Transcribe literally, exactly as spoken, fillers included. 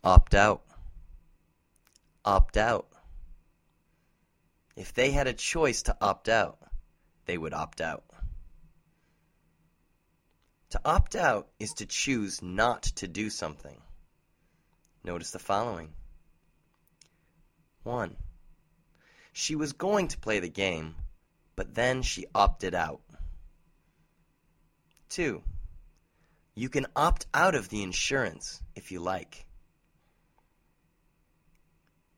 Opt out. Opt out. If they had a choice to opt out, they would opt out. To opt out is to choose not to do something. Notice the following. one. She was going to play the game, but then she opted out. two. You can opt out of the insurance if you like.